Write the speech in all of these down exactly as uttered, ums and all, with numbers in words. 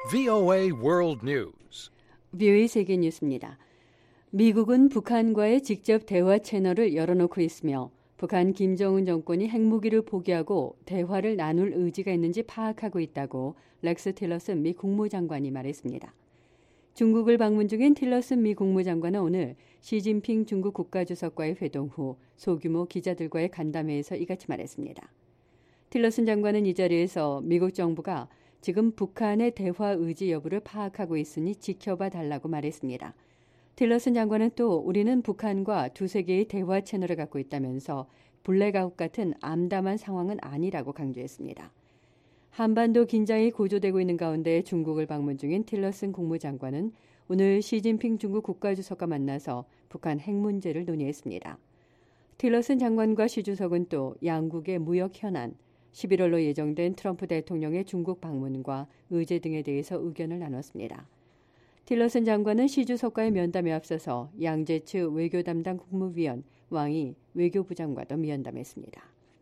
브이오에이 World News. 브이오에이 세계 뉴스입니다. 미국은 북한과의 직접 대화 채널을 열어놓고 있으며 북한 김정은 정권이 핵무기를 포기하고 대화를 나눌 의지가 있는지 파악하고 있다고 렉스 틸러슨 미 국무장관이 말했습니다. 중국을 방문 중인 틸러슨 미 국무장관은 오늘 시진핑 중국 국가주석과의 회동 후 소규모 기자들과의 간담회에서 이같이 말했습니다. 틸러슨 장관은 이 자리에서 미국 정부가 지금 북한의 대화 의지 여부를 파악하고 있으니 지켜봐 달라고 말했습니다. 틸러슨 장관은 또 우리는 북한과 두세 개의 대화 채널을 갖고 있다면서 블랙아웃 같은 암담한 상황은 아니라고 강조했습니다. 한반도 긴장이 고조되고 있는 가운데 중국을 방문 중인 틸러슨 국무장관은 오늘 시진핑 중국 국가주석과 만나서 북한 핵 문제를 논의했습니다. 틸러슨 장관과 시 주석은 또 양국의 무역 현안, 십일월로 예정된 트럼프 대통령의 중국 방문과 의제 등에 대해서 의견을 나눴습니다. 틸러슨 장관은 시 주석과의 면담에 앞서서 양제츠 외교 담당 국무위원 왕이 외교부장과도 면담했습니다.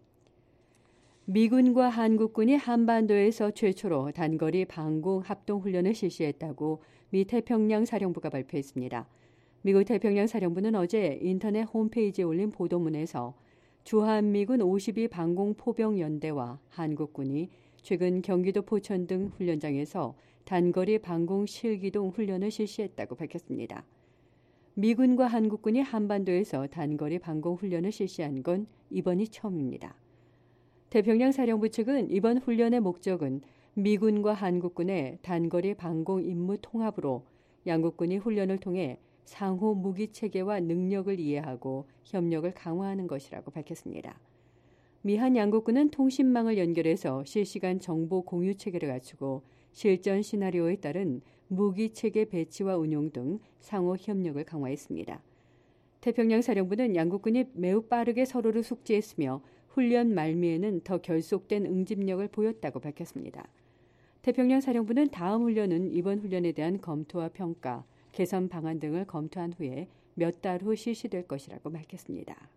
미군과 한국군이 한반도에서 최초로 단거리 방공 합동훈련을 실시했다고 미 태평양 사령부가 발표했습니다. 미국 태평양 사령부는 어제 인터넷 홈페이지에 올린 보도문에서 주한미군 오십이 방공포병연대와 한국군이 최근 경기도 포천 등 훈련장에서 단거리 방공 실기동 훈련을 실시했다고 밝혔습니다. 미군과 한국군이 한반도에서 단거리 방공 훈련을 실시한 건 이번이 처음입니다. 태평양 사령부 측은 이번 훈련의 목적은 미군과 한국군의 단거리 방공 임무 통합으로 양국군이 훈련을 통해 상호 무기 체계와 능력을 이해하고 협력을 강화하는 것이라고 밝혔습니다. 미한 양국군은 통신망을 연결해서 실시간 정보 공유 체계를 갖추고 실전 시나리오에 따른 무기 체계 배치와 운용 등 상호 협력을 강화했습니다. 태평양 사령부는 양국군이 매우 빠르게 서로를 숙지했으며 훈련 말미에는 더 결속된 응집력을 보였다고 밝혔습니다. 태평양 사령부는 다음 훈련은 이번 훈련에 대한 검토와 평가, 개선 방안 등을 검토한 후에 몇 달 후 실시될 것이라고 밝혔습니다.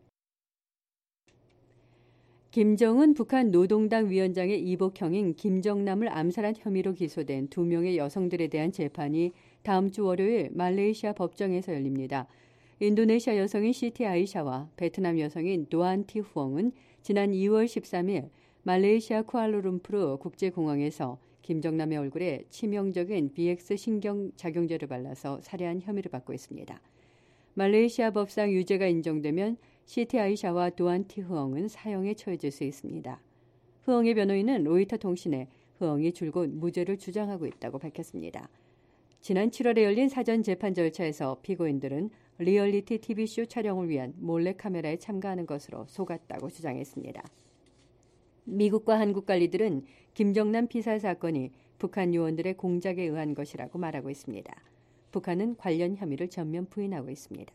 김정은 북한 노동당 위원장의 이복형인 김정남을 암살한 혐의로 기소된 두 명의 여성들에 대한 재판이 다음 주 월요일 말레이시아 법정에서 열립니다. 인도네시아 여성인 시티 아이샤와 베트남 여성인 도안 티 후엉은 지난 이월 십삼일 말레이시아 쿠알라룸푸르 국제공항에서 김정남의 얼굴에 치명적인 비엑스 신경작용제를 발라서 살해한 혐의를 받고 있습니다. 말레이시아 법상 유죄가 인정되면 시티 아이샤와 도안 티 후엉은 사형에 처해질 수 있습니다. 후엉의 변호인은 로이터 통신에 후엉이 줄곧 무죄를 주장하고 있다고 밝혔습니다. 지난 칠월에 열린 사전 재판 절차에서 피고인들은 리얼리티 티비쇼 촬영을 위한 몰래카메라에 참가하는 것으로 속았다고 주장했습니다. 미국과 한국 관리들은 김정남 피살 사건이 북한 요원들의 공작에 의한 것이라고 말하고 있습니다. 북한은 관련 혐의를 전면 부인하고 있습니다.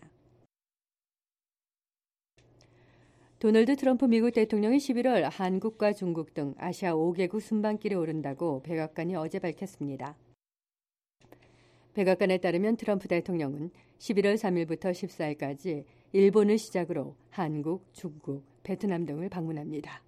도널드 트럼프 미국 대통령이 십일월 한국과 중국 등 아시아 오 개국 순방길에 오른다고 백악관이 어제 밝혔습니다. 백악관에 따르면 트럼프 대통령은 십일월 삼일부터 십사일까지 일본을 시작으로 한국, 중국, 베트남 등을 방문합니다.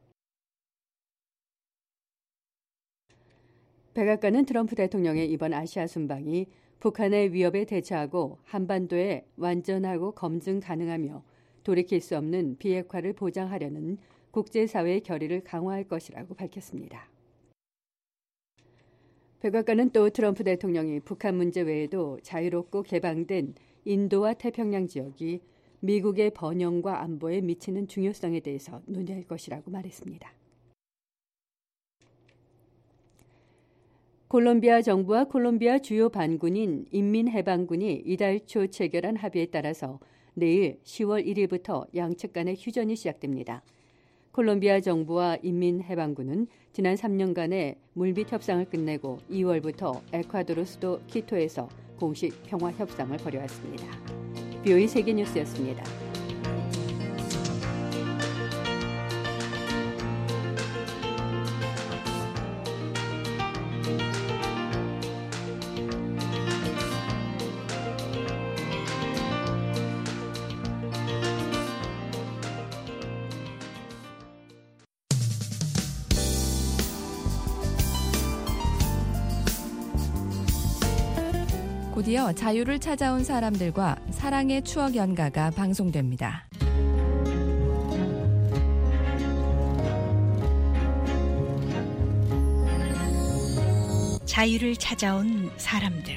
백악관은 트럼프 대통령의 이번 아시아 순방이 북한의 위협에 대처하고 한반도에 완전하고 검증 가능하며 돌이킬 수 없는 비핵화를 보장하려는 국제사회의 결의를 강화할 것이라고 밝혔습니다. 백악관은 또 트럼프 대통령이 북한 문제 외에도 자유롭고 개방된 인도와 태평양 지역이 미국의 번영과 안보에 미치는 중요성에 대해서 논의할 것이라고 말했습니다. 콜롬비아 정부와 콜롬비아 주요 반군인 인민해방군이 이달 초 체결한 합의에 따라서 내일 시월 일일부터 양측 간의 휴전이 시작됩니다. 콜롬비아 정부와 인민해방군은 지난 삼 년간의 물밑 협상을 끝내고 이월부터 에콰도르 수도 키토에서 공식 평화 협상을 벌여왔습니다. 브이오에이 세계뉴스였습니다. 곧이어 자유를 찾아온 사람들과 사랑의 추억 연가가 방송됩니다. 자유를 찾아온 사람들.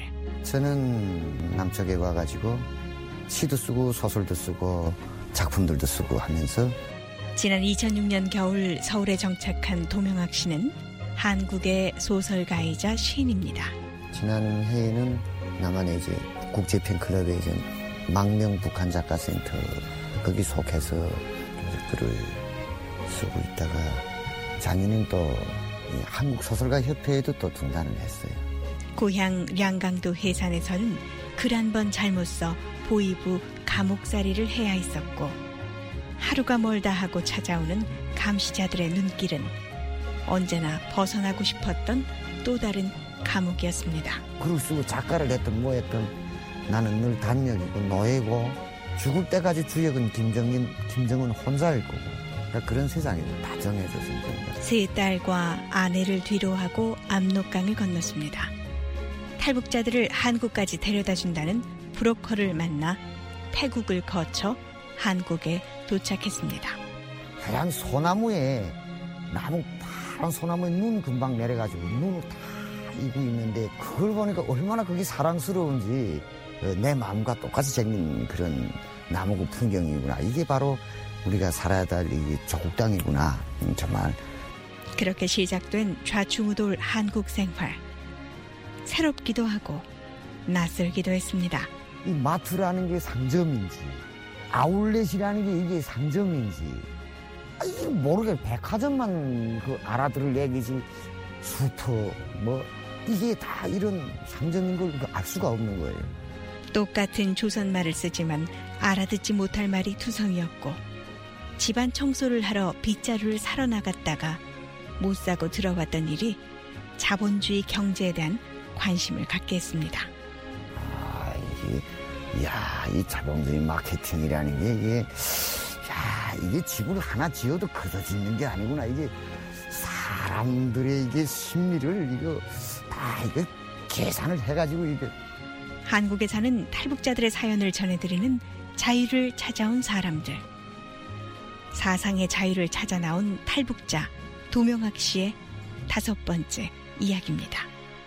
저는 남쪽에 와가지고 시도 쓰고 소설도 쓰고 작품들도 쓰고 하면서 지난 이천육 년 겨울 서울에 정착한 도명학 씨는 한국의 소설가이자 시인입니다. 지난 해에는 남한의 이제 국제 팬클럽의 이제 망명 북한 작가센터 거기 속해서 글을 쓰고 있다가 작년엔 또 한국 소설가 협회에도 또 등단을 했어요. 고향 량강도 해산에서는 글 한 번 잘못 써 보이부 감옥살이를 해야 했었고 하루가 멀다 하고 찾아오는 감시자들의 눈길은 언제나 벗어나고 싶었던 또 다른 감옥이었습니다. 글을 쓰고 작가를 했든 뭐 했든 나는 늘 단역이고 노예고 죽을 때까지 주역은 김정인, 김정은 혼자일 거고 그러니까 그런 세상이 다 정해졌습니다. 세 딸과 아내를 뒤로하고 압록강을 건넜습니다. 탈북자들을 한국까지 데려다준다는 브로커를 만나 태국을 거쳐 한국에 도착했습니다. 하얀 소나무에 나무 파란 소나무에 눈 금방 내려가지고 눈을 다 이고 있는데 그걸 보니까 얼마나 그게 사랑스러운지 내 마음과 똑같이 생긴 그런 나무고 풍경이구나. 이게 바로 우리가 살아야 될 이 조국 땅이구나. 정말. 그렇게 시작된 좌충우돌 한국 생활. 새롭기도 하고 낯설기도 했습니다. 이 마트라는 게 상점인지 아울렛이라는 게 이게 상점인지 이게 모르게 백화점만 그 알아들을 얘기지 슈퍼 뭐 이게 다 이런 상점인 걸 알 수가 없는 거예요. 똑같은 조선말을 쓰지만 알아듣지 못할 말이 투성이었고 집안 청소를 하러 빗자루를 사러 나갔다가 못 사고 들어왔던 일이 자본주의 경제에 대한 관심을 갖게 했습니다. 아, 이게, 야, 이 자본주의 마케팅이라는 게, 이게, 야, 이게 집을 하나 지어도 그저 짓는 게 아니구나. 이게 사람들의 이게 심리를, 이거, 다, 이거 계산을 해가지고, 이게. 한국에 사는 탈북자들의 사연을 전해드리는 자유를 찾아온 사람들. 사상의 자유를 찾아 나온 탈북자 도명학 씨의 다섯 번째 이야기입니다.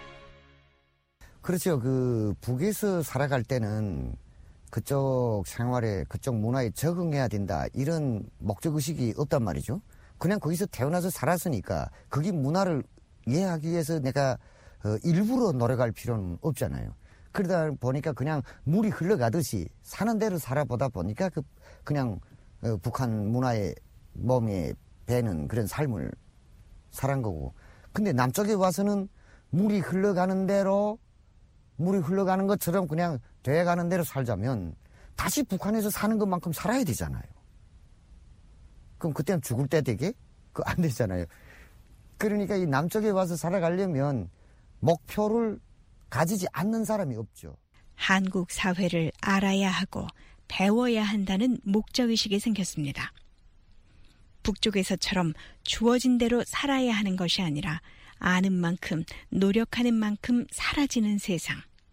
그렇죠. 그 북에서 살아갈 때는 그쪽 생활에 그쪽 문화에 적응해야 된다 이런 목적의식이 없단 말이죠. 그냥 거기서 태어나서 살았으니까 거기 문화를 이해하기 위해서 내가 어, 일부러 노력할 필요는 없잖아요. 그러다 보니까 그냥 물이 흘러가듯이 사는 대로 살아보다 보니까 그 그냥 어, 북한 문화에 몸에 배는 그런 삶을 살은 거고. 근데 남쪽에 와서는 물이 흘러가는 대로 물이 흘러가는 것처럼 그냥 돼가는 대로 살자면 다시 북한에서 사는 것만큼 살아야 되잖아요. 그럼 그때는 죽을 때 되게? 그거 안 되잖아요. 그러니까 이 남쪽에 와서 살아가려면 목표를 가지지 않는 사람이 없죠. 한국 사회를 알아야 하고 배워야 한다는 목적의식이 생겼습니다. 북쪽에서처럼 주어진 대로 살아야 하는 것이 아니라 아는 만큼 노력하는 만큼 사라지는 세상.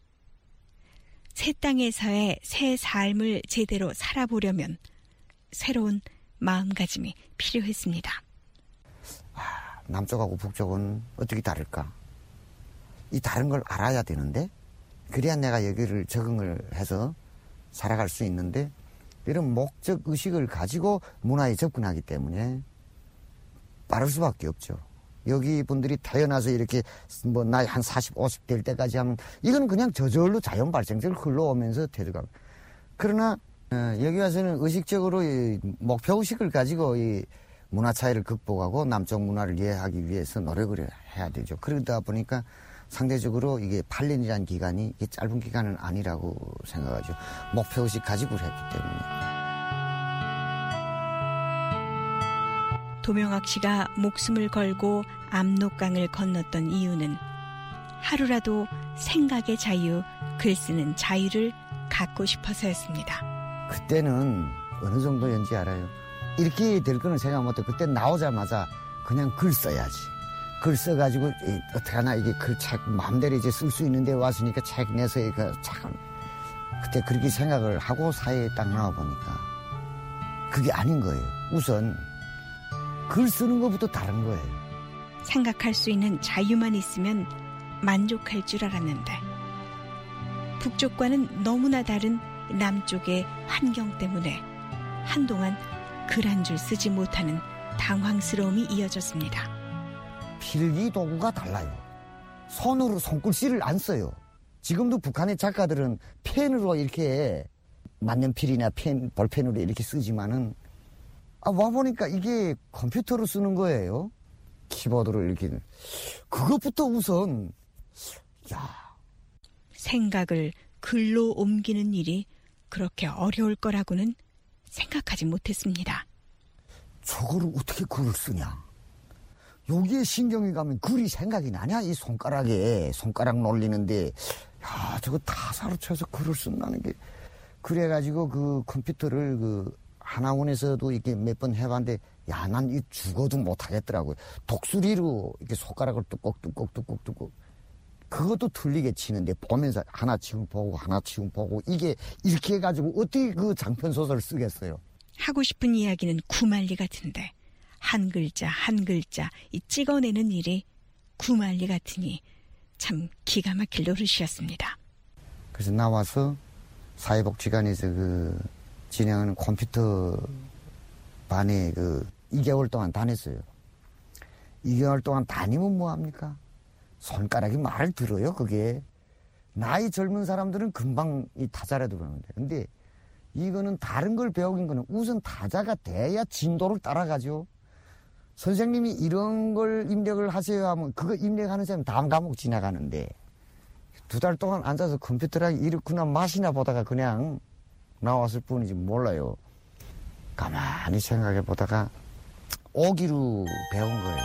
새 땅에서의 새 삶을 제대로 살아보려면 새로운 마음가짐이 필요했습니다. 아, 남쪽하고 북쪽은 어떻게 다를까? 이 다른 걸 알아야 되는데 그래야 내가 여기를 적응을 해서 살아갈 수 있는데 이런 목적 의식을 가지고 문화에 접근하기 때문에 빠를 수밖에 없죠. 여기 분들이 태어나서 이렇게 뭐 나이 한 사십, 오십 될 때까지 하면 이건 그냥 저절로 자연 발생적으로 흘러오면서 되더라고요. 그러나 어, 여기 와서는 의식적으로 이 목표 의식을 가지고 이 문화 차이를 극복하고 남쪽 문화를 이해하기 위해서 노력을 해야 되죠. 그러다 보니까 상대적으로 이게 팔 년이라는 기간이 이게 짧은 기간은 아니라고 생각하죠. 목표 의식 가지고 했기 때문에. 도명학 씨가 목숨을 걸고 압록강을 건넜던 이유는 하루라도 생각의 자유, 글 쓰는 자유를 갖고 싶어서였습니다. 그때는 어느 정도였는지 알아요. 이렇게 될 거는 생각 못해. 그때 나오자마자 그냥 글 써야지. 글 써가지고 어떡하나 이게 글 책 마음대로 이제 쓸 수 있는데 왔으니까 책 내서 이거 참 그때 그렇게 생각을 하고 사회에 딱 나와 보니까 그게 아닌 거예요. 우선 글 쓰는 것부터 다른 거예요. 생각할 수 있는 자유만 있으면 만족할 줄 알았는데 북쪽과는 너무나 다른 남쪽의 환경 때문에 한동안 글 한 줄 쓰지 못하는 당황스러움이 이어졌습니다. 필기 도구가 달라요. 손으로 손글씨를 안 써요. 지금도 북한의 작가들은 펜으로 이렇게 만년필이나 펜, 볼펜으로 이렇게 쓰지만은 아, 와보니까 이게 컴퓨터로 쓰는 거예요. 키보드로 이렇게. 그것부터 우선 야. 생각을 글로 옮기는 일이 그렇게 어려울 거라고는 생각하지 못했습니다. 저거를 어떻게 글을 쓰냐. 여기에 신경이 가면 글이 생각이 나냐. 이 손가락에 손가락 놀리는데 야 저거 타사로 쳐서 글을 쓴다는 게. 그래가지고 그 컴퓨터를 그 하나원에서도 이렇게 몇 번 해봤는데 야 난 이 죽어도 못하겠더라고요. 독수리로 이렇게 손가락을 뚜껑 뚜껑 뚜껑 뚜껑 그것도 틀리게 치는데 보면서 하나 치고 보고 하나 치고 보고 이게 이렇게 해가지고 어떻게 그 장편소설을 쓰겠어요. 하고 싶은 이야기는 구만리 같은데 한 글자 한 글자 이 찍어내는 일이 구만리 같으니 참 기가 막힐 노릇이었습니다. 그래서 나와서 사회복지관에서 그 진행하는 컴퓨터 반에 그 이 개월 동안 다녔어요. 이 개월 동안 다니면 뭐합니까? 손가락이 말을 들어요, 그게. 나이 젊은 사람들은 금방 이 타자라도 그러는데. 근데 이거는 다른 걸 배우긴 거는 우선 타자가 돼야 진도를 따라가죠. 선생님이 이런 걸 입력을 하세요 하면 그거 입력하는 사람이 다음 과목 지나가는데 두 달 동안 앉아서 컴퓨터랑 이렇구나 맛이나 보다가 그냥 나왔을 뿐이지 몰라요. 가만히 생각해 보다가 오기로 배운 거예요.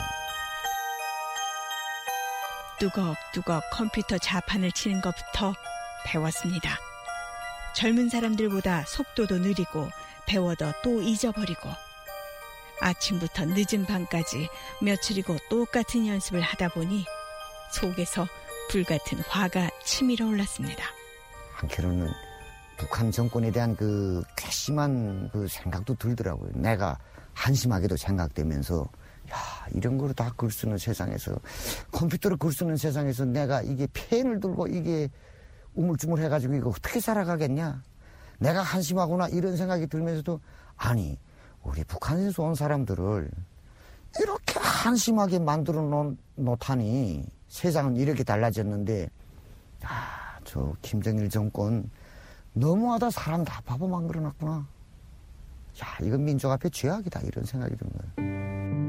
뚜걱뚜걱 컴퓨터 자판을 치는 것부터 배웠습니다. 젊은 사람들보다 속도도 느리고 배워도 또 잊어버리고 아침부터 늦은 밤까지 며칠이고 똑같은 연습을 하다 보니 속에서 불같은 화가 치밀어 올랐습니다. 한편으로는 북한 정권에 대한 그 괘씸한 그 생각도 들더라고요. 내가 한심하게도 생각되면서 야 이런 거로 다 글 쓰는 세상에서 컴퓨터로 글 쓰는 세상에서 내가 이게 펜을 들고 이게 우물쭈물해가지고 이거 어떻게 살아가겠냐. 내가 한심하구나 이런 생각이 들면서도 아니 우리 북한에서 온 사람들을 이렇게 한심하게 만들어 놓, 놓다니 세상은 이렇게 달라졌는데 아, 저 김정일 정권 너무하다 사람 다 바보 만들어놨구나. 야 이건 민족 앞에 죄악이다 이런 생각이 드는 거예요.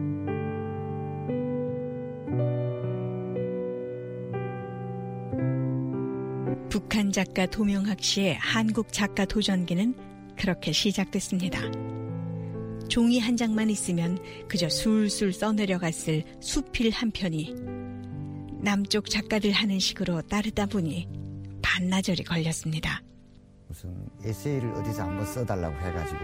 북한 작가 도명학 씨의 한국 작가 도전기는 그렇게 시작됐습니다. 종이 한 장만 있으면 그저 술술 써내려갔을 수필 한 편이 남쪽 작가들 하는 식으로 따르다 보니 반나절이 걸렸습니다. 무슨 에세이를 어디서 한번 써달라고 해가지고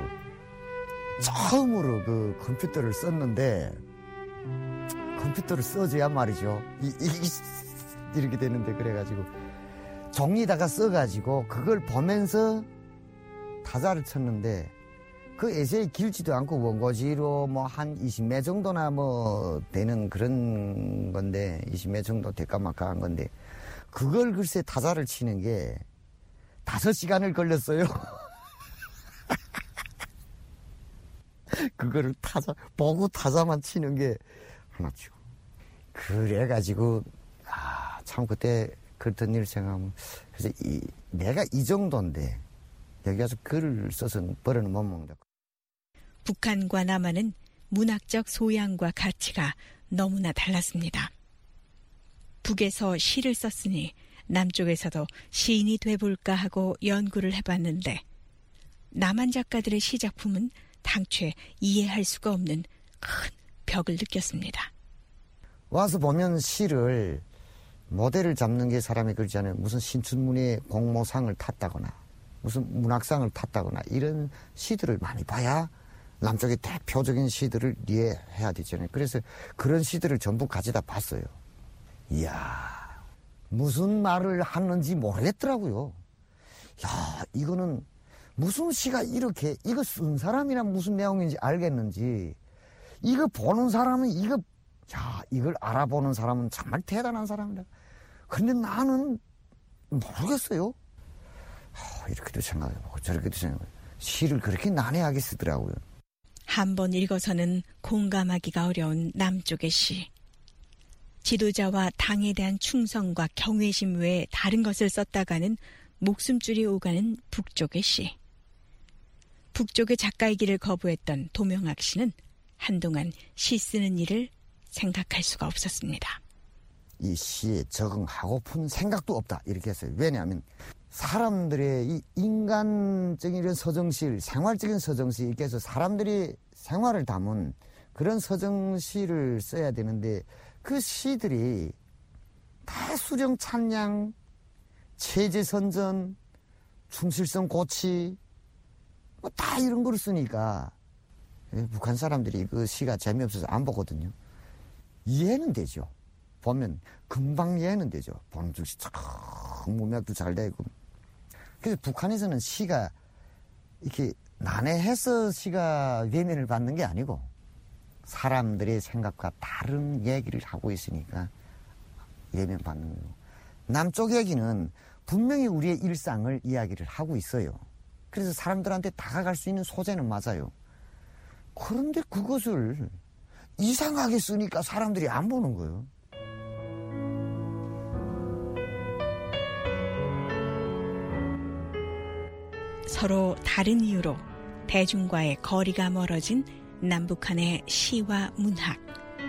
처음으로 그 컴퓨터를 썼는데 컴퓨터를 써줘야 말이죠. 이, 이, 이렇게 되는데 그래가지고 종이에다가 써가지고 그걸 보면서 타자를 쳤는데 그 에세이 길지도 않고 원고지로 뭐 한 이십 매 정도나 뭐 되는 그런 건데 이십 매 정도 될까 말까 한 건데 그걸 글쎄 타자를 치는 게 다섯 시간을 걸렸어요. 그거를 타자 보고 타자만 치는 게 하나 치고 그래가지고 아, 참 그때 그랬던 일 생각하면 그래서 이, 내가 이 정도인데 여기 와서 글을 써서 벌어는 못 먹는다. 북한과 남한은 문학적 소양과 가치가 너무나 달랐습니다. 북에서 시를 썼으니 남쪽에서도 시인이 돼볼까 하고 연구를 해봤는데 남한 작가들의 시작품은 당최 이해할 수가 없는 큰 벽을 느꼈습니다. 와서 보면 시를 모델을 잡는 게 사람이 그렇지 않아요. 무슨 신춘문예 공모상을 탔다거나 무슨 문학상을 탔다거나 이런 시들을 많이 봐야 남쪽의 대표적인 시들을 이해해야 되잖아요. 그래서 그런 시들을 전부 가져다 봤어요. 이야, 무슨 말을 하는지 모르겠더라고요. 야, 이거는 무슨 시가 이렇게, 이거 쓴 사람이란 무슨 내용인지 알겠는지, 이거 보는 사람은 이거, 야, 이걸 알아보는 사람은 정말 대단한 사람이다. 근데 나는 모르겠어요. 하, 이렇게도 생각해보고 저렇게도 생각해보고 시를 그렇게 난해하게 쓰더라고요. 한 번 읽어서는 공감하기가 어려운 남쪽의 시. 지도자와 당에 대한 충성과 경외심 외에 다른 것을 썼다가는 목숨줄이 오가는 북쪽의 시. 북쪽의 작가의 길을 거부했던 도명학 씨는 한동안 시 쓰는 일을 생각할 수가 없었습니다. 이 시에 적응하고픈 생각도 없다 이렇게 했어요. 왜냐하면 사람들의 이 인간적인 이런 서정시를, 생활적인 서정시, 이렇게 해서 사람들이 생활을 담은 그런 서정시를 써야 되는데 그 시들이 다 수령 찬양, 체제 선전, 충실성 고치 뭐 다 이런 걸 쓰니까 북한 사람들이 그 시가 재미없어서 안 보거든요. 이해는 되죠. 보면 금방 이해는 되죠. 보는 즉시 참 문맥도 잘 되고. 그래서 북한에서는 시가 이렇게 난해해서 시가 외면을 받는 게 아니고 사람들의 생각과 다른 얘기를 하고 있으니까 외면받는 거고, 남쪽 얘기는 분명히 우리의 일상을 이야기를 하고 있어요. 그래서 사람들한테 다가갈 수 있는 소재는 맞아요. 그런데 그것을 이상하게 쓰니까 사람들이 안 보는 거예요. 서로 다른 이유로 대중과의 거리가 멀어진 남북한의 시와 문학.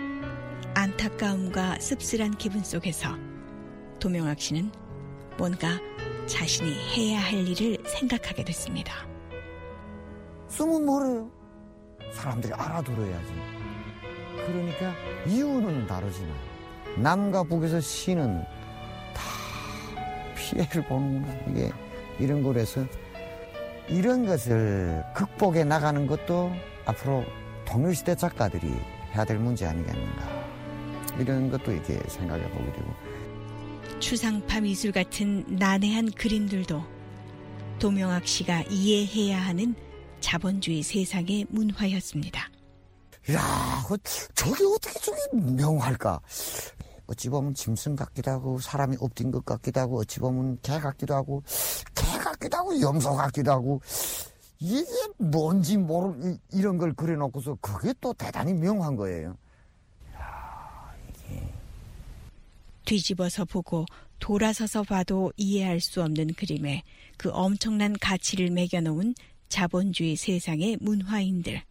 안타까움과 씁쓸한 기분 속에서 도명학 씨는 뭔가 자신이 해야 할 일을 생각하게 됐습니다. 쓰면 뭐래요? 사람들이 알아들어야지. 그러니까 이유는 다르지만 남과 북에서 시는 다 피해를 보는구나. 이게 이런 거라서 이런 것을 극복해 나가는 것도 앞으로 동일시대 작가들이 해야 될 문제 아니겠는가. 이런 것도 이렇게 생각해 보게 되고. 추상파 미술 같은 난해한 그림들도 도명학 씨가 이해해야 하는 자본주의 세상의 문화였습니다. 야, 저게 어떻게 저게 명화할까? 어찌 보면 짐승 같기도 하고 사람이 엎드린 것 같기도 하고 어찌 보면 개 같기도 하고 개 같기도 하고 염소 같기도 하고 이게 뭔지 모르는 이런 걸 그려놓고서 그게 또 대단히 명화한 거예요. 야, 이게. 뒤집어서 보고 돌아서서 봐도 이해할 수 없는 그림에 그 엄청난 가치를 매겨놓은 자본주의 세상의 문화인들.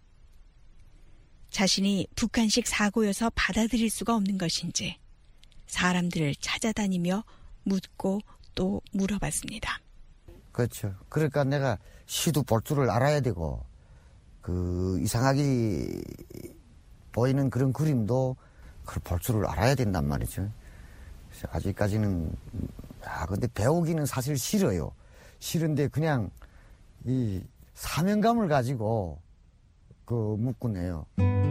자신이 북한식 사고여서 받아들일 수가 없는 것인지 사람들을 찾아다니며 묻고 또 물어봤습니다. 그렇죠. 그러니까 내가 시도 볼 줄을 알아야 되고 그 이상하게 보이는 그런 그림도 그걸 볼 줄을 알아야 된단 말이죠. 그래서 아직까지는 아 근데 배우기는 사실 싫어요. 싫은데 그냥 이 사명감을 가지고 그 묻곤 해요.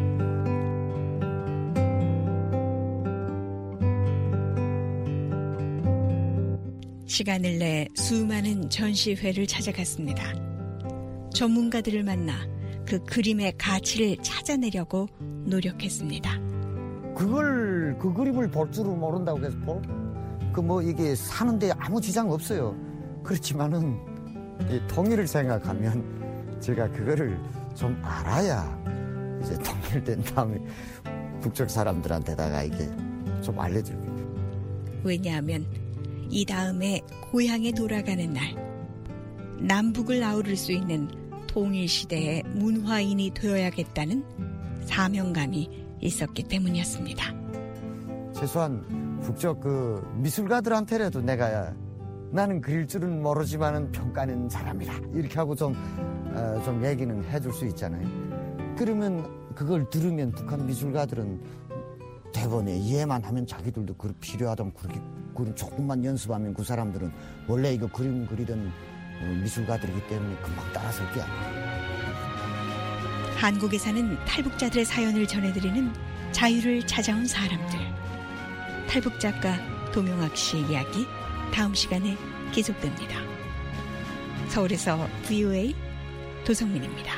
시간을 내 수많은 전시회를 찾아갔습니다. 전문가들을 만나 그 그림의 가치를 찾아내려고 노력했습니다. 그걸 그 그림을 볼 줄을 모른다고 해서 그 뭐 이게 사는데 아무 지장 없어요. 그렇지만은 이 통일을 생각하면 제가 그거를 좀 알아야 이제 통일된 다음에 북쪽 사람들한테다가 이게 좀 알려줄게요. 왜냐하면 이 다음에 고향에 돌아가는 날 남북을 아우를 수 있는 통일시대의 문화인이 되어야겠다는 사명감이 있었기 때문이었습니다. 최소한 북쪽 그 미술가들한테라도 내가 나는 그릴 줄은 모르지만은 평가는 잘합니다. 이렇게 하고 좀, 어, 좀 얘기는 해줄 수 있잖아요. 그러면 그걸 들으면 북한 미술가들은 대번에 이해만 하면 자기들도 그 필요하던 그렇게 그림 조금만 연습하면 그 사람들은 원래 이거 그림 그리던 미술가들이기 때문에 금방 따라설 게 아니에요. 한국에 사는 탈북자들의 사연을 전해드리는 자유를 찾아온 사람들. 탈북 작가 동용학 씨의 이야기 다음 시간에 계속됩니다. 서울에서 브이오에이 도성민입니다.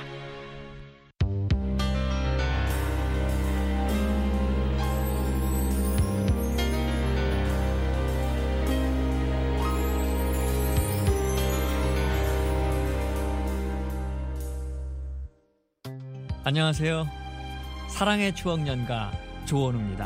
안녕하세요. 사랑의 추억 연가 조원우입니다.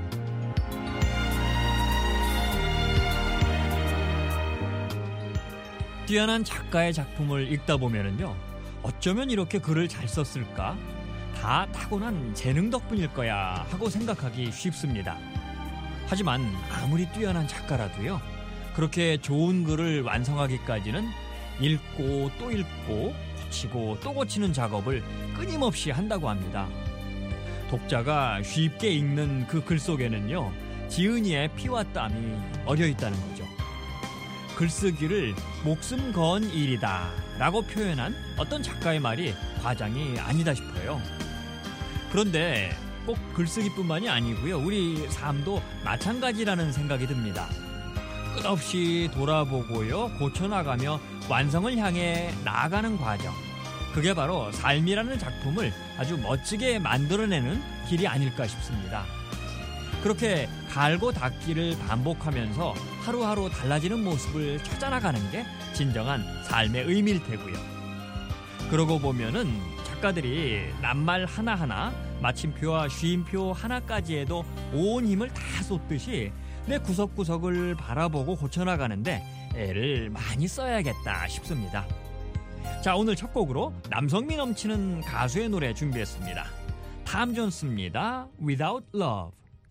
뛰어난 작가의 작품을 읽다 보면은요, 어쩌면 이렇게 글을 잘 썼을까? 다 타고난 재능 덕분일 거야 하고 생각하기 쉽습니다. 하지만 아무리 뛰어난 작가라도요, 그렇게 좋은 글을 완성하기까지는 읽고 또 읽고 고치고 또 고치는 작업을 끊임없이 한다고 합니다. 독자가 쉽게 읽는 그 글 속에는요, 지은이의 피와 땀이 어려 있다는 거죠. 글쓰기를 목숨 건 일이다 라고 표현한 어떤 작가의 말이 과장이 아니다 싶어요. 그런데 꼭 글쓰기뿐만이 아니고요, 우리 삶도 마찬가지라는 생각이 듭니다. 끝없이 돌아보고요, 고쳐나가며 완성을 향해 나아가는 과정, 그게 바로 삶이라는 작품을 아주 멋지게 만들어내는 길이 아닐까 싶습니다. 그렇게 갈고 닦기를 반복하면서 하루하루 달라지는 모습을 찾아나가는 게 진정한 삶의 의미일 테고요. 그러고 보면은 작가들이 낱말 하나하나, 마침표와 쉼표 하나까지에도 온 힘을 다 쏟듯이 내 구석구석을 바라보고 고쳐나가는데 애를 많이 써야겠다 싶습니다. 자, 오늘 첫 곡으로 남성미 넘치는 가수의 노래 준비했습니다. 탐 존스입니다. Without Love.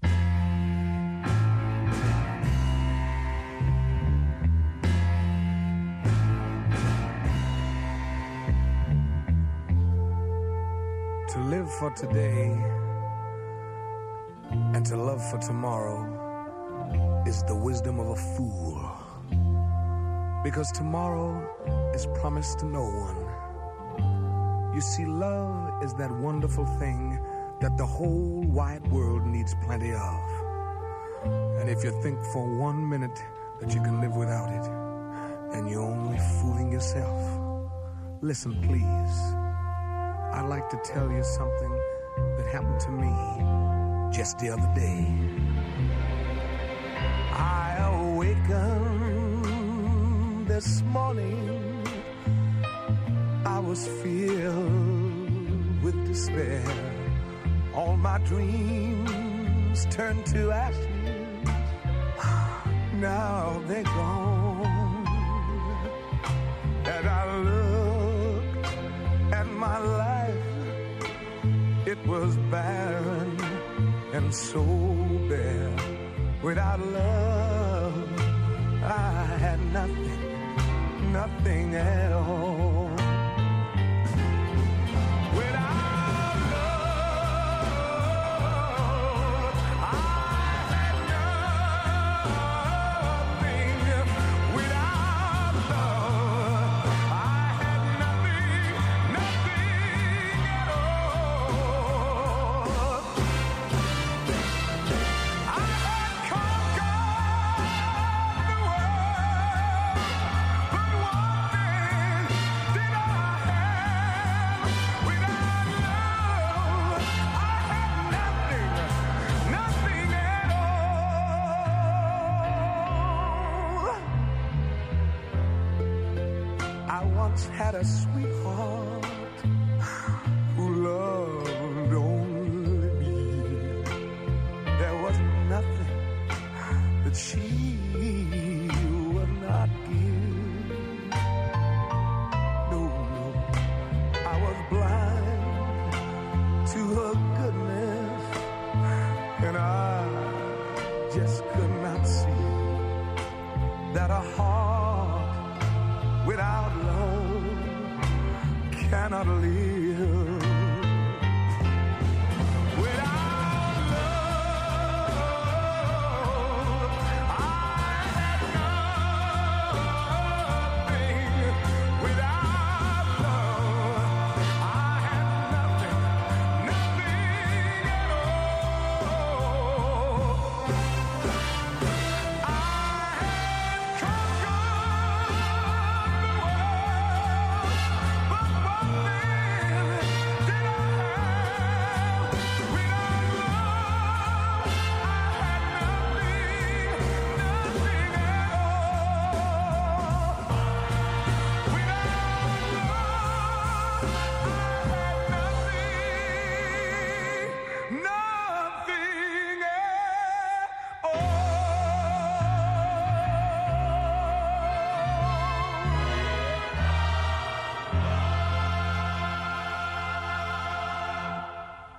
To live for today and to love for tomorrow is the wisdom of a fool. Because tomorrow is promised to no one. You see, love is that wonderful thing that the whole wide world needs plenty of. And if you think for one minute that you can live without it, then you're only fooling yourself. Listen, please. I'd like to tell you something that happened to me just the other day. I awakened this morning, I was filled with despair. All my dreams turned to ashes. Now they're gone. And I look at my life, it was barren and so bare. Without love, I had nothing, nothing at all. Without love, I had nothing. Without love, I had nothing, nothing at all. I had conquered the world, but one thing did I have. Without love, I had nothing, nothing at all. I once had a sweetheart who loved only me. There was nothing that she would not give. No, no, I was blind to her goodness, and I just could not see that a heart without love cannot live. Without love, I had nothing. Without love, I had nothing,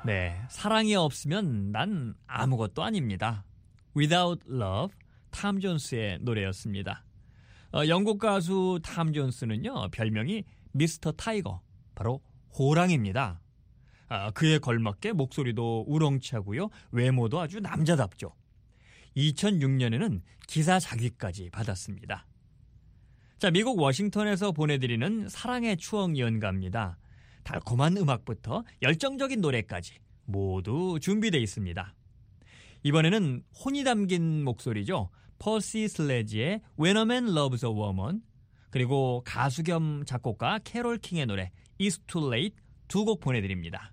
네, 사랑이 없으면 난 아무것도 아닙니다. Without Love, 탐 존스의 노래였습니다. 어, 영국 가수 탐 존스는요, 별명이 미스터 타이거, 바로 호랑입니다. 아, 그에 걸맞게 목소리도 우렁차고요, 외모도 아주 남자답죠. 이천육 년에는 기사 자귀까지 받았습니다. 자, 미국 워싱턴에서 보내드리는 사랑의 추억 연가입니다. 달콤한 음악부터 열정적인 노래까지 모두 준비되어 있습니다. 이번에는 혼이 담긴 목소리죠. 퍼시 슬래지의 When a Man Loves a Woman, 그리고 가수 겸 작곡가 캐롤 킹의 노래 It's Too Late 두 곡 보내드립니다.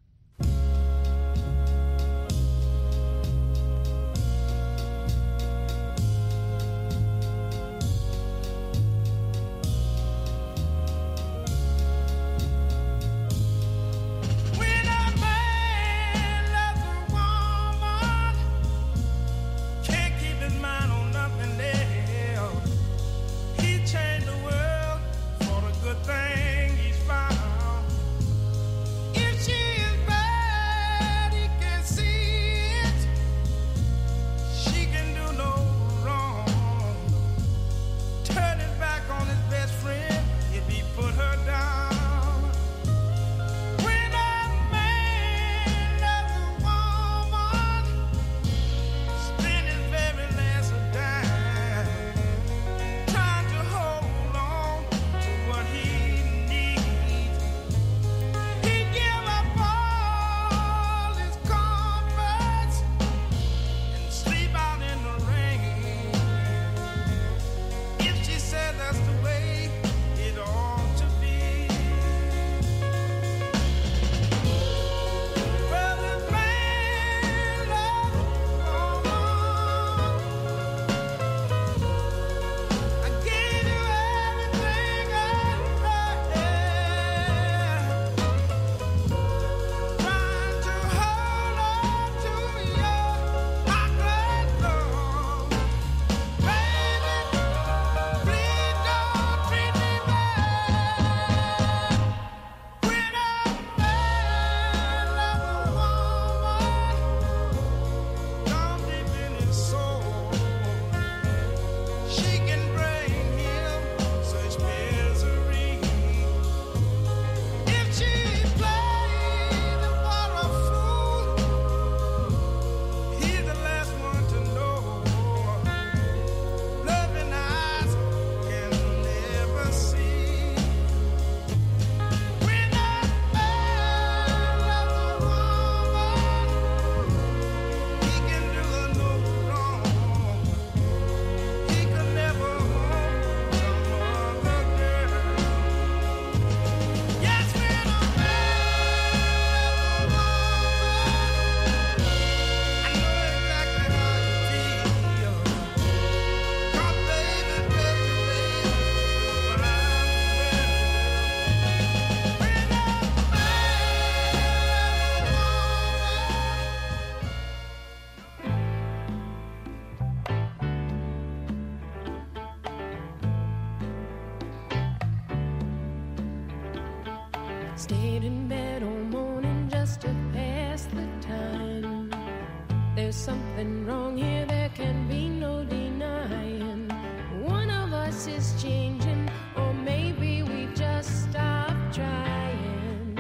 Stayed in bed all morning just to pass the time. There's something wrong here, there can be no denying. One of us is changing, or maybe we just stopped trying.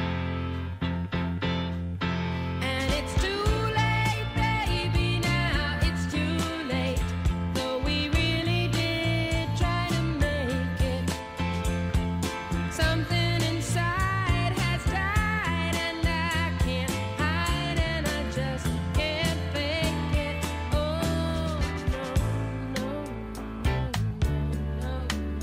And it's too late, baby, now it's too late. Though we really did try to make it. Something inside has died, and I can't hide, and I just can't fake it. Oh, no, no, no, no, no.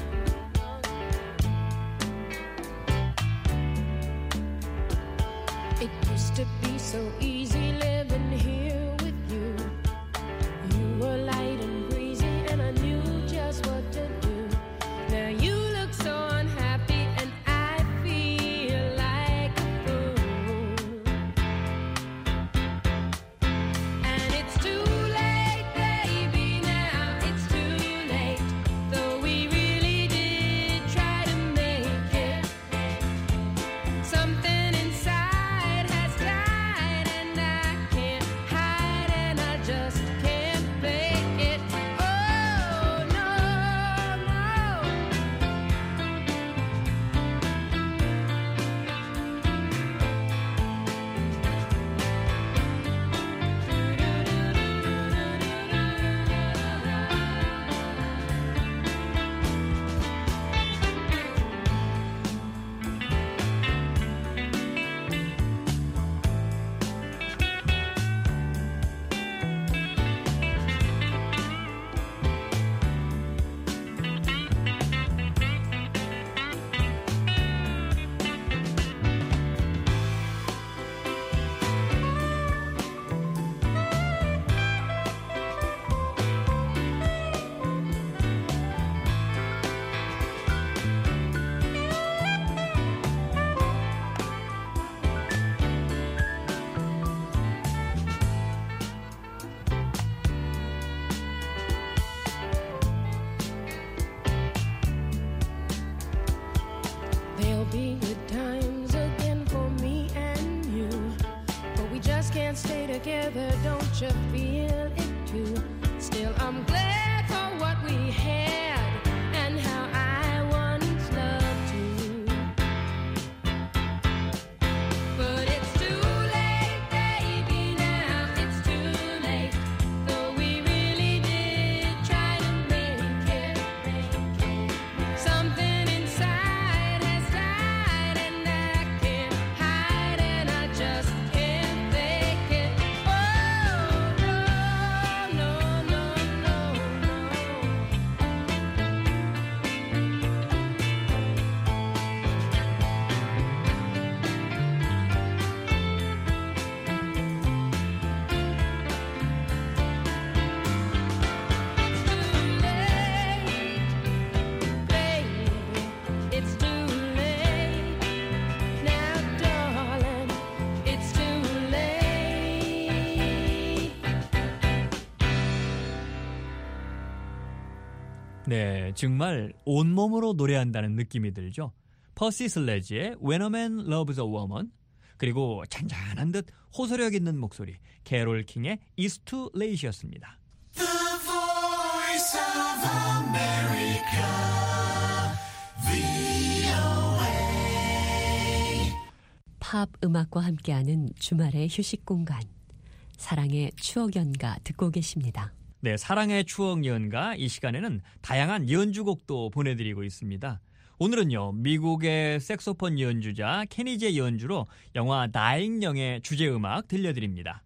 네, 정말 온몸으로 노래한다는 느낌이 들죠. 퍼시 슬래지의 When a Man Loves a Woman, 그리고 잔잔한 듯 호소력 있는 목소리 캐롤 킹의 East to Late였습니다. The Voice of America, 브이오에이. 팝 음악과 함께하는 주말의 휴식 공간, 사랑의 추억 연가 듣고 계십니다. 네, 사랑의 추억 연가 이 시간에는 다양한 연주곡도 보내드리고 있습니다. 오늘은요, 미국의 색소폰 연주자 케니제 연주로 영화 다잉 영의 주제음악 들려드립니다.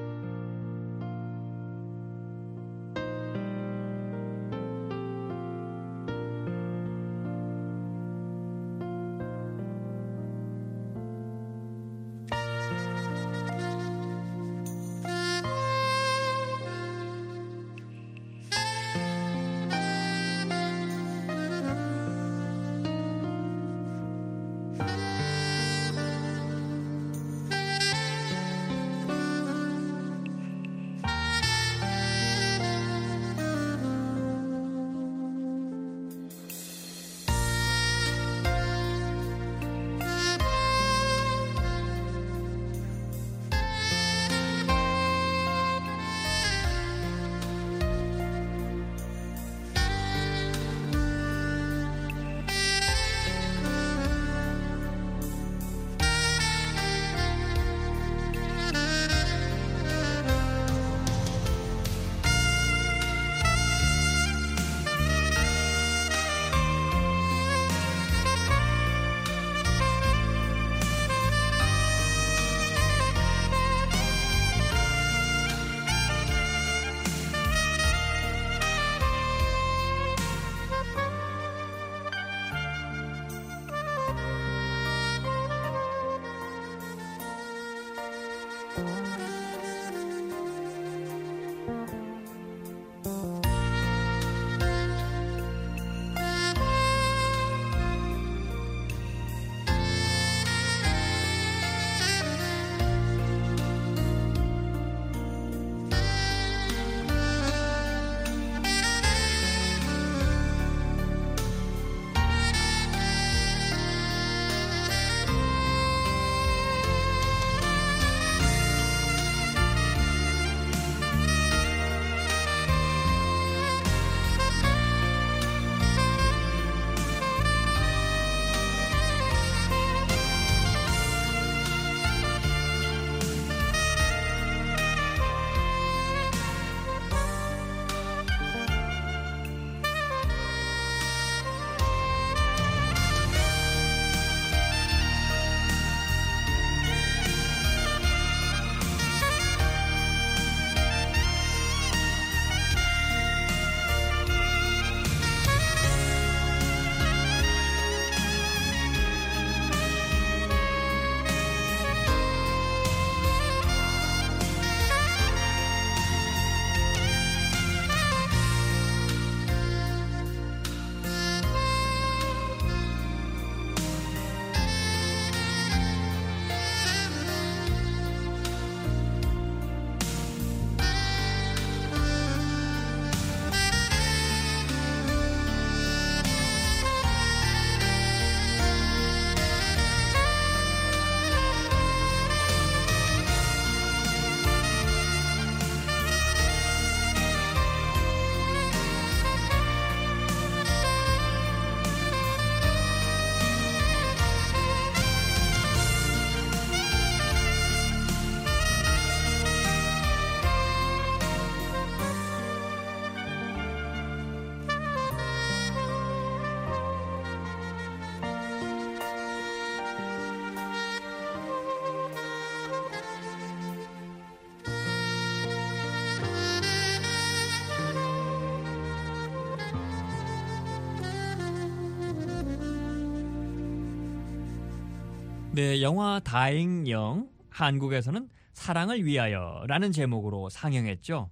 네, 영화 다잉 영, 한국에서는 사랑을 위하여라는 제목으로 상영했죠.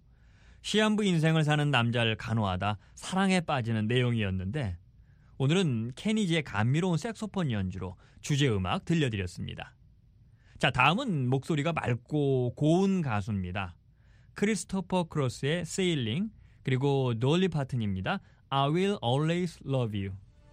시한부 인생을 사는 남자를 간호하다 사랑에 빠지는 내용이었는데 오늘은 케니지의 감미로운 색소폰 연주로 주제음악 들려드렸습니다. 자, 다음은 목소리가 맑고 고운 가수입니다. 크리스토퍼 크로스의 세일링, 그리고 돌리 파튼입니다. I Will Always Love You.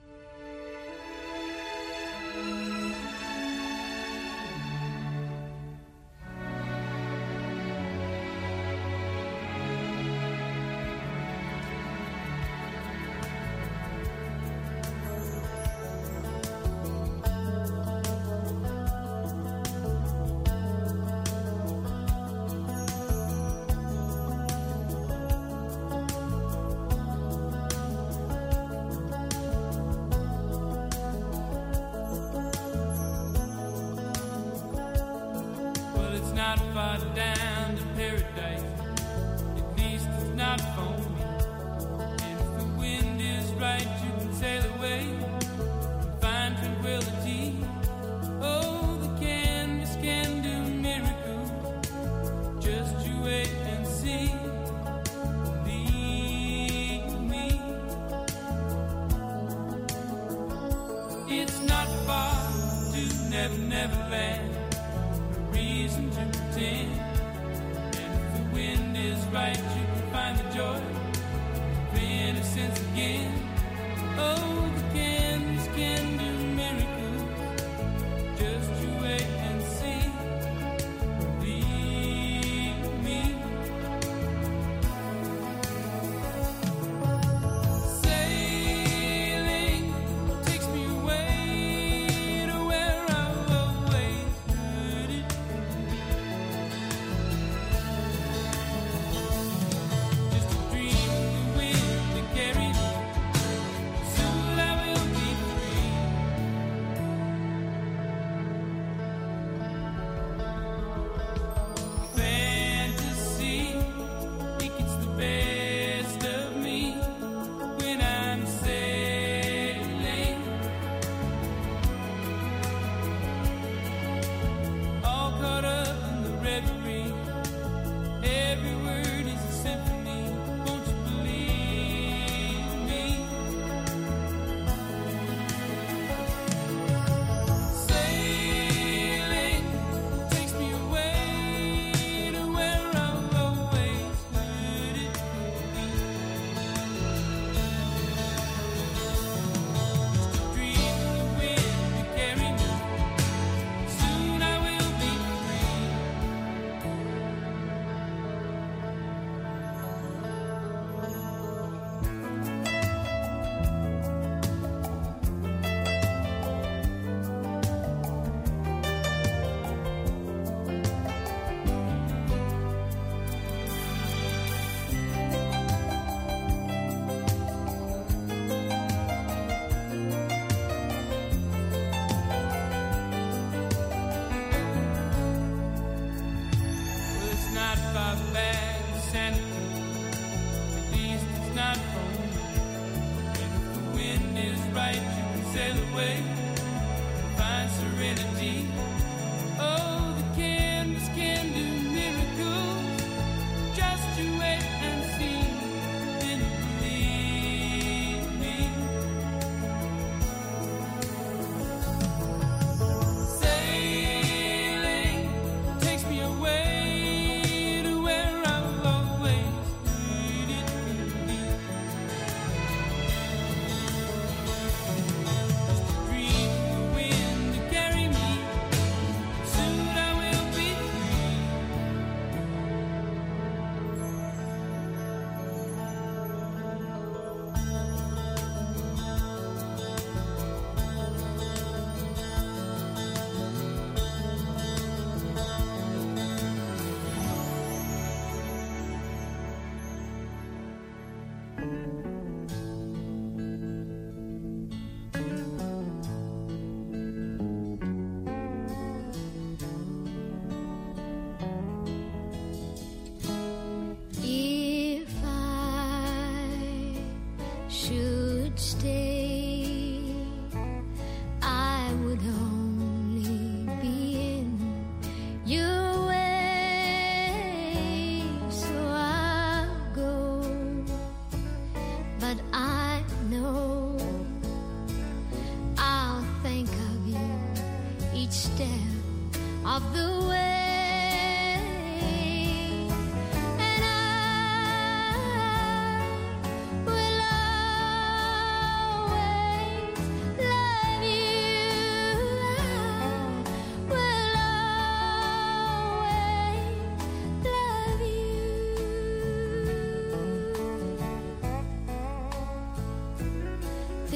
Not far down to paradise, at least it's not for me. And if the wind is right, you can sail away and find tranquility. Oh, the canvas can do miracles. Just you wait and see. Believe me. It's not far to Never Never Land. Reason to pretend, and if the wind is right, you can find the joy of innocence again. Oh, the canvas can do miracles. Just you wait and see. Believe me. Sailing takes me away to where I've always heard it.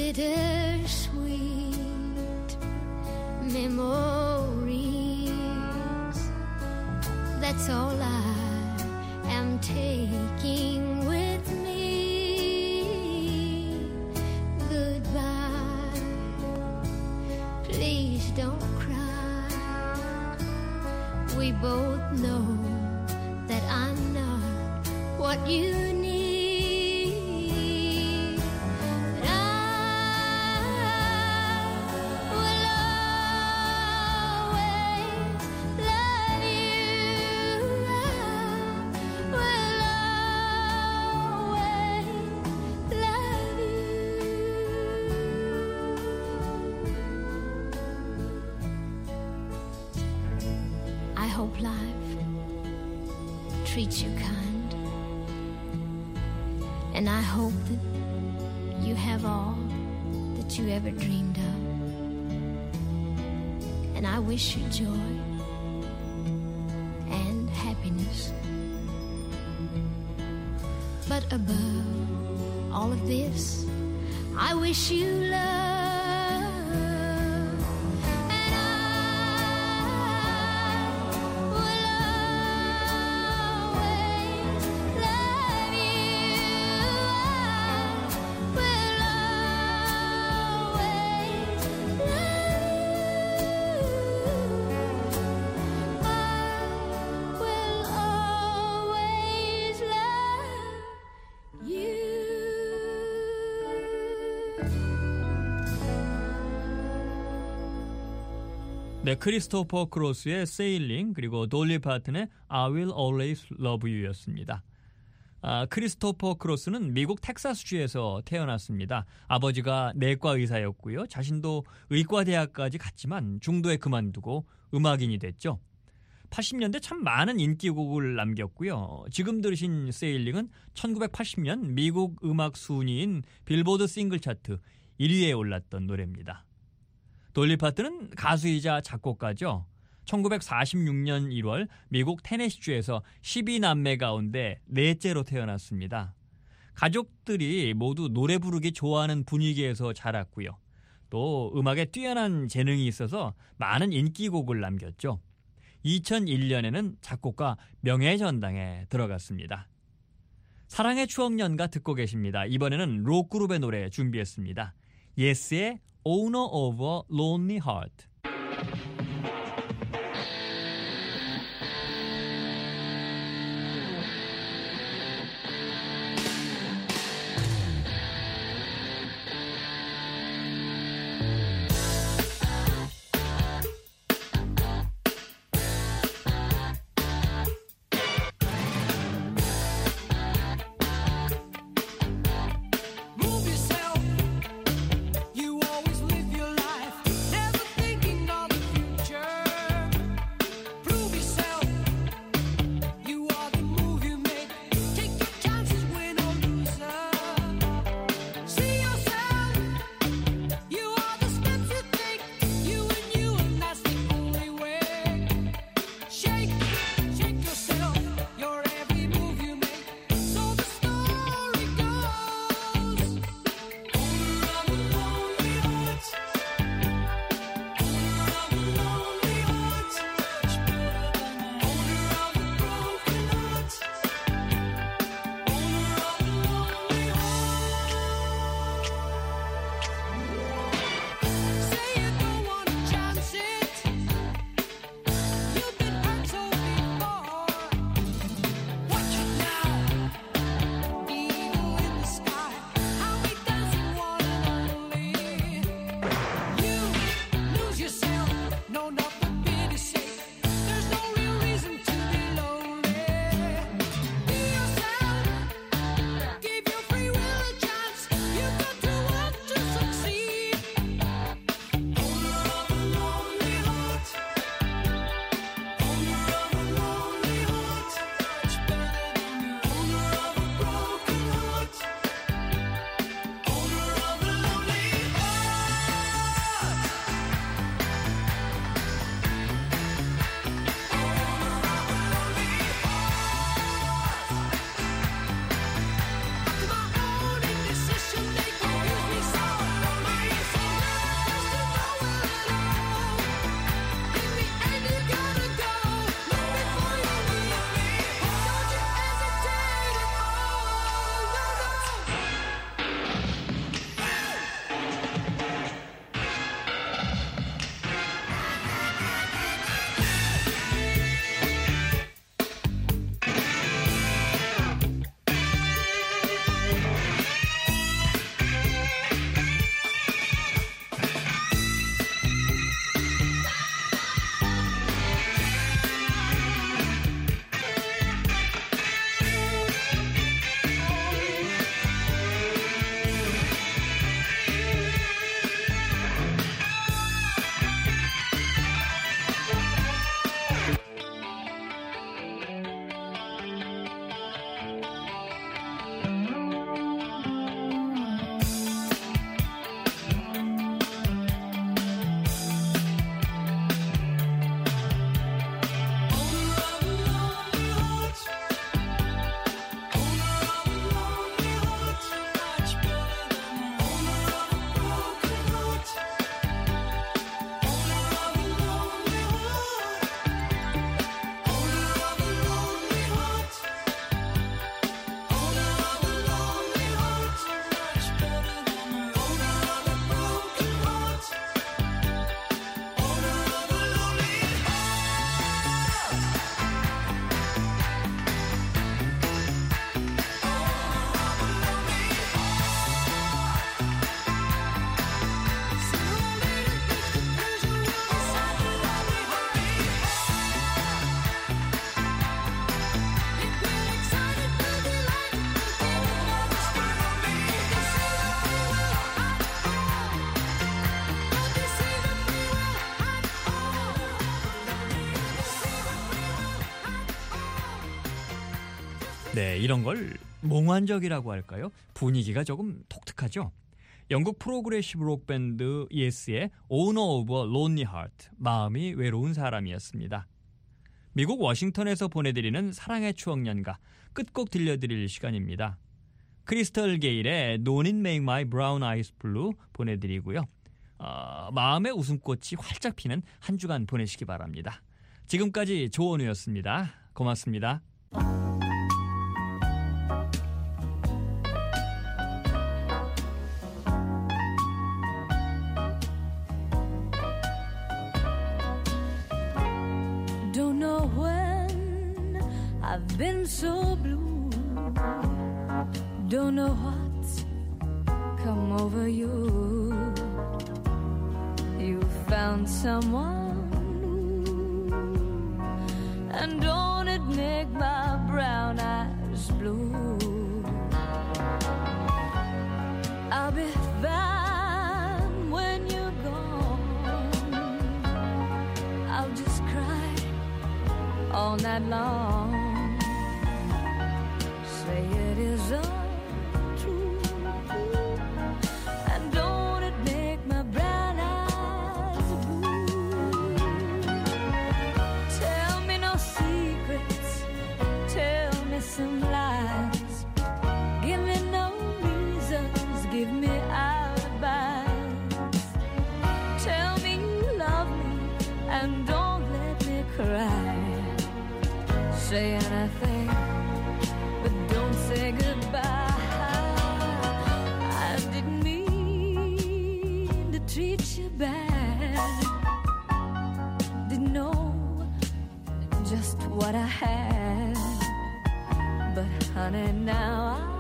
bittersweet memories. That's all I am taking with me. Goodbye, please don't cry. We both know that I'm not what you need. Hope life treats you kind, and I hope that you have all that you ever dreamed of, and I wish you joy and happiness. But above all of this, I wish you love. 네, 크리스토퍼 크로스의 세일링 그리고 돌리 파튼의 I Will Always Love You였습니다. 아, 크리스토퍼 크로스는 미국 텍사스주에서 태어났습니다. 아버지가 내과 의사였고요. 자신도 의과대학까지 갔지만 중도에 그만두고 음악인이 됐죠. 팔십 년대 참 많은 인기곡을 남겼고요. 지금 들으신 세일링은 천구백팔십 년 미국 음악 순위인 빌보드 싱글 차트 일 위에 올랐던 노래입니다. 돌리 파튼은 가수이자 작곡가죠. 천구백사십육 년 일월 미국 테네시주에서 십이 남매 가운데 넷째로 태어났습니다. 가족들이 모두 노래 부르기 좋아하는 분위기에서 자랐고요. 또 음악에 뛰어난 재능이 있어서 많은 인기곡을 남겼죠. 이천일 년에는 작곡가 명예전당에 들어갔습니다. 사랑의 추억연가 듣고 계십니다. 이번에는 록그룹의 노래 준비했습니다. 예스의 Owner of a Lonely Heart. Move yourself. You always live your life, never thinking 네, 이런 걸 몽환적이라고 할까요? 분위기가 조금 독특하죠. 영국 프로그레시브 록 밴드 예스의 Owner of a Lonely Heart, 마음이 외로운 사람이었습니다. 미국 워싱턴에서 보내드리는 사랑의 추억 연가 끝곡 들려드릴 시간입니다. 크리스털 게일의 No Need Make My Brown Eyes Blue 보내드리고요. 어, 마음의 웃음꽃이 활짝 피는 한 주간 보내시기 바랍니다. 지금까지 조원우였습니다. 고맙습니다. Don't know when I've been so blue. Don't know what's come over you. You found someone new, and don't it make my brown eyes blue? I'll be fine when you're gone. I'll just cry all night long. Say it is untrue, and don't it make my brown eyes blue? Tell me no secrets, tell me some lies. Give me no reasons, give me alibis. Tell me you love me and don't let me cry. Say anything, but don't say goodbye. I didn't mean to treat you bad. Didn't know just what I had, but honey, now I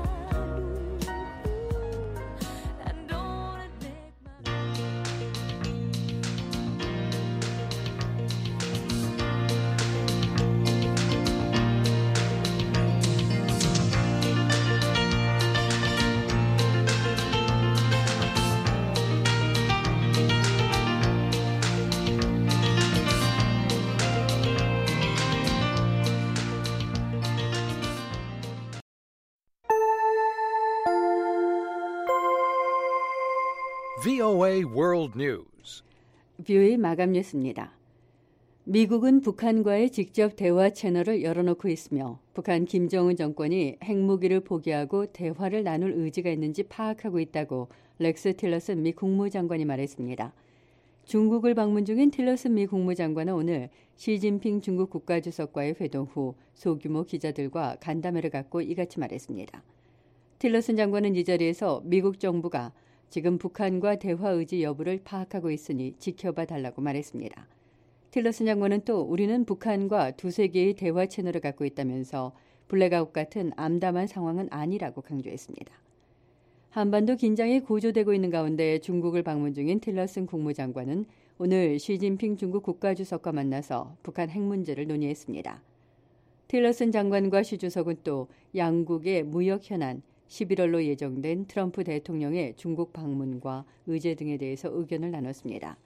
브이오에이 World News. 브이오에이 마감 뉴스입니다. 미국은 북한과의 직접 대화 채널을 열어놓고 있으며 북한 김정은 정권이 핵무기를 포기하고 대화를 나눌 의지가 있는지 파악하고 있다고 렉스 틸러슨 미 국무장관이 말했습니다. 중국을 방문 중인 틸러슨 미 국무장관은 오늘 시진핑 중국 국가주석과의 회동 후 소규모 기자들과 간담회를 갖고 이같이 말했습니다. 틸러슨 장관은 이 자리에서 미국 정부가 지금 북한과 대화 의지 여부를 파악하고 있으니 지켜봐 달라고 말했습니다. 틸러슨 장관은 또 우리는 북한과 두세 개의 대화 채널을 갖고 있다면서 블랙아웃 같은 암담한 상황은 아니라고 강조했습니다. 한반도 긴장이 고조되고 있는 가운데 중국을 방문 중인 틸러슨 국무장관은 오늘 시진핑 중국 국가주석과 만나서 북한 핵 문제를 논의했습니다. 틸러슨 장관과 시 주석은 또 양국의 무역 현안, 십일월로 예정된 트럼프 대통령의 중국 방문과 의제 등에 대해서 의견을 나눴습니다.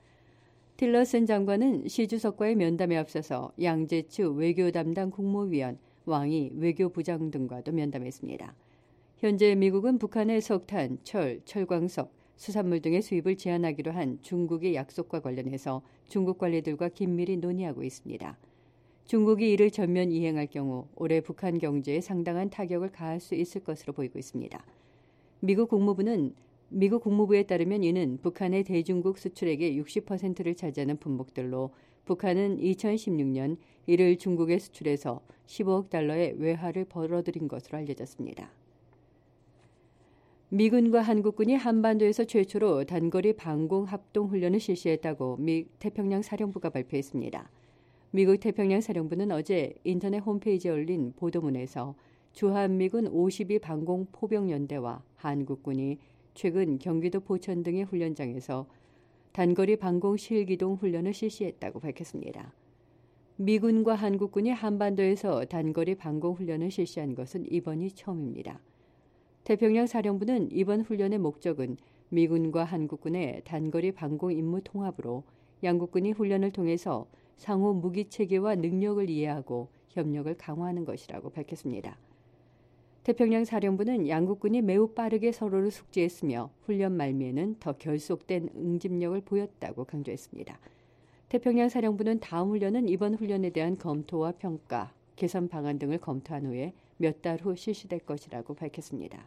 틸러슨 장관은 시 주석과의 면담에 앞서서 양제츠 외교 담당 국무위원, 왕이 외교부장 등과도 면담했습니다. 현재 미국은 북한의 석탄, 철, 철광석, 수산물 등의 수입을 제한하기로 한 중국의 약속과 관련해서 중국 관리들과 긴밀히 논의하고 있습니다. 중국이 이를 전면 이행할 경우 올해 북한 경제에 상당한 타격을 가할 수 있을 것으로 보이고 있습니다. 미국 국무부는 미국 국무부에 따르면 이는 북한의 대중국 수출액의 육십 퍼센트를 차지하는 품목들로 북한은 이천십육 년 이를 중국에 수출해서 십오억 달러의 외화를 벌어들인 것으로 알려졌습니다. 미군과 한국군이 한반도에서 최초로 단거리 방공 합동 훈련을 실시했다고 미 태평양 사령부가 발표했습니다. 미국 태평양 사령부는 어제 인터넷 홈페이지에 올린 보도문에서 주한미군 오십이 방공 포병연대와 한국군이 최근 경기도 포천 등의 훈련장에서 단거리 방공 실기동 훈련을 실시했다고 밝혔습니다. 미군과 한국군이 한반도에서 단거리 방공 훈련을 실시한 것은 이번이 처음입니다. 태평양 사령부는 이번 훈련의 목적은 미군과 한국군의 단거리 방공 임무 통합으로 양국군이 훈련을 통해서 상호 무기 체계와 능력을 이해하고 협력을 강화하는 것이라고 밝혔습니다. 태평양 사령부는 양국군이 매우 빠르게 서로를 숙지했으며 훈련 말미에는 더 결속된 응집력을 보였다고 강조했습니다. 태평양 사령부는 다음 훈련은 이번 훈련에 대한 검토와 평가, 개선 방안 등을 검토한 후에 몇 달 후 실시될 것이라고 밝혔습니다.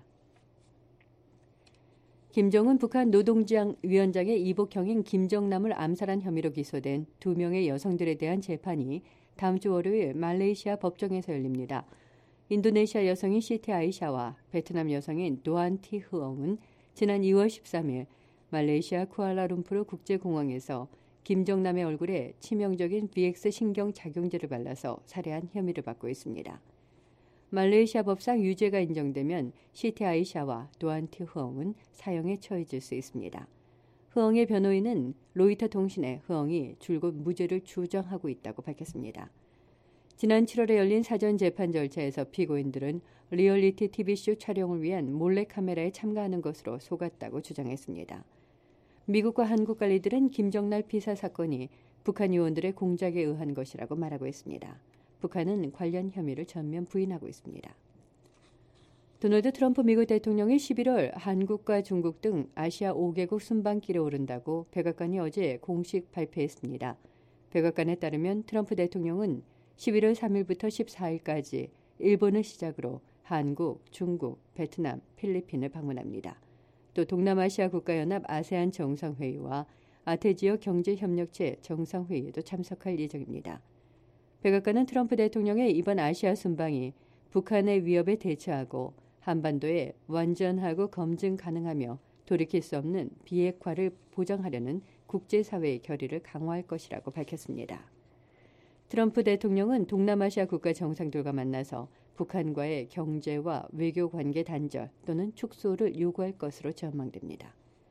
김정은 북한 노동당 위원장의 이복형인 김정남을 암살한 혐의로 기소된 두 명의 여성들에 대한 재판이 다음 주 월요일 말레이시아 법정에서 열립니다. 인도네시아 여성인 시티 아이샤와 베트남 여성인 도안 티 흐엉은 지난 이월 십삼일 말레이시아 쿠알라룸푸르 국제공항에서 김정남의 얼굴에 치명적인 비엑스 신경작용제를 발라서 살해한 혐의를 받고 있습니다. 말레이시아 법상 유죄가 인정되면 시티 아이샤와 도안 티 흐엉은 사형에 처해질 수 있습니다. 흐엉의 변호인은 로이터 통신에 흐엉이 줄곧 무죄를 주장하고 있다고 밝혔습니다. 지난 칠월에 열린 사전 재판 절차에서 피고인들은 리얼리티 티비쇼 촬영을 위한 몰래카메라에 참가하는 것으로 속았다고 주장했습니다. 미국과 한국 관리들은 김정날 피살 사건이 북한 요원들의 공작에 의한 것이라고 말하고 있습니다. 북한은 관련 혐의를 전면 부인하고 있습니다. 도널드 트럼프 미국 대통령이 십일월 한국과 중국 등 아시아 오 개국 순방길에 오른다고 백악관이 어제 공식 발표했습니다. 백악관에 따르면 트럼프 대통령은 십일월 삼일부터 십사일까지 일본을 시작으로 한국, 중국, 베트남, 필리핀을 방문합니다. 또 동남아시아 국가연합 아세안 정상회의와 아태지역 경제협력체 정상회의에도 참석할 예정입니다. 백악관은 트럼프 대통령의 이번 아시아 순방이 북한의 위협에 대처하고 한반도에 완전하고 검증 가능하며 돌이킬 수 없는 비핵화를 보장하려는 국제사회의 결의를 강화할 것이라고 밝혔습니다. 트럼프 대통령은 동남아시아 국가 정상들과 만나서 북한과의 경제와 외교 관계 단절 또는 축소를 요구할 것으로 전망됩니다.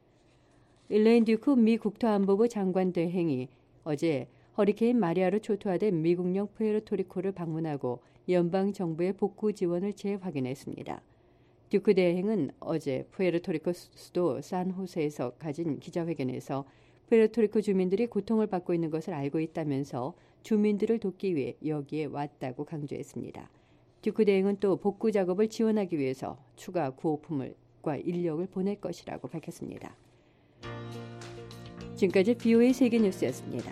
일레인 듀크 미 국토안보부 장관 대행이 어제 허리케인 마리아로 초토화된 미국령 푸에르토리코를 방문하고 연방정부의 복구 지원을 재확인했습니다. 듀크 대행은 어제 푸에르토리코 수도 산호세에서 가진 기자회견에서 푸에르토리코 주민들이 고통을 받고 있는 것을 알고 있다면서 주민들을 돕기 위해 여기에 왔다고 강조했습니다. 듀크 대행은 또 복구 작업을 지원하기 위해서 추가 구호품과 인력을 보낼 것이라고 밝혔습니다. 지금까지 비오에이 세계뉴스였습니다.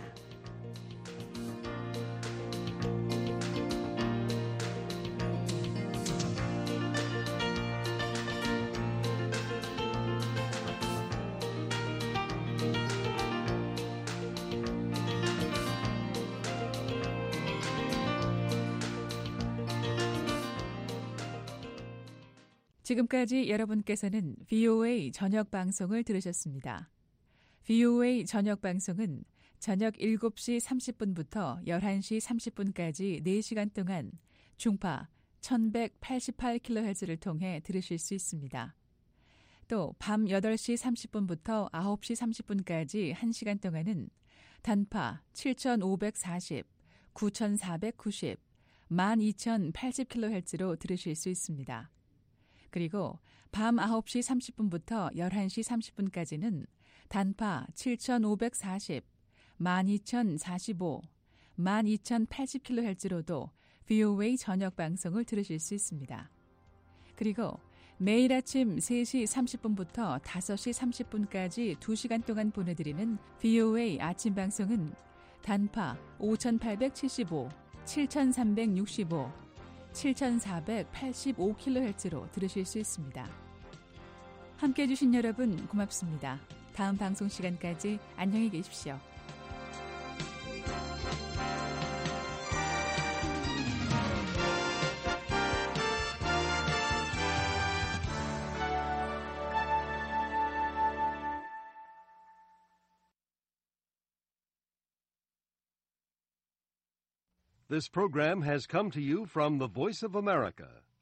지금까지 여러분께서는 브이오에이 저녁 방송을 들으셨습니다. 브이오에이 저녁 방송은 저녁 일곱 시 삼십 분부터 열한 시 삼십 분까지 네 시간 동안 중파 천백팔십팔 킬로헤르츠를 통해 들으실 수 있습니다. 또 밤 여덟 시 삼십 분부터 아홉 시 삼십 분까지 한 시간 동안은 단파 칠천오백사십, 구천사백구십, 만 이천팔십 킬로헤르츠로 들으실 수 있습니다. 그리고 밤 아홉 시 삼십 분부터 열한 시 삼십 분까지는 단파 칠천오백사십, 만 이천사십오, 만 이천팔십 킬로헤르츠로도 브이오에이 저녁 방송을 들으실 수 있습니다. 그리고 매일 아침 세 시 삼십 분부터 다섯 시 삼십 분까지 두 시간 동안 보내드리는 브이오에이 아침 방송은 단파 오천팔백칠십오, 칠천삼백육십오, 칠천사백팔십오 킬로헤르츠로 들으실 수 있습니다. 함께해 주신 여러분 고맙습니다. 다음 방송 시간까지 안녕히 계십시오. This program has come to you from the Voice of America,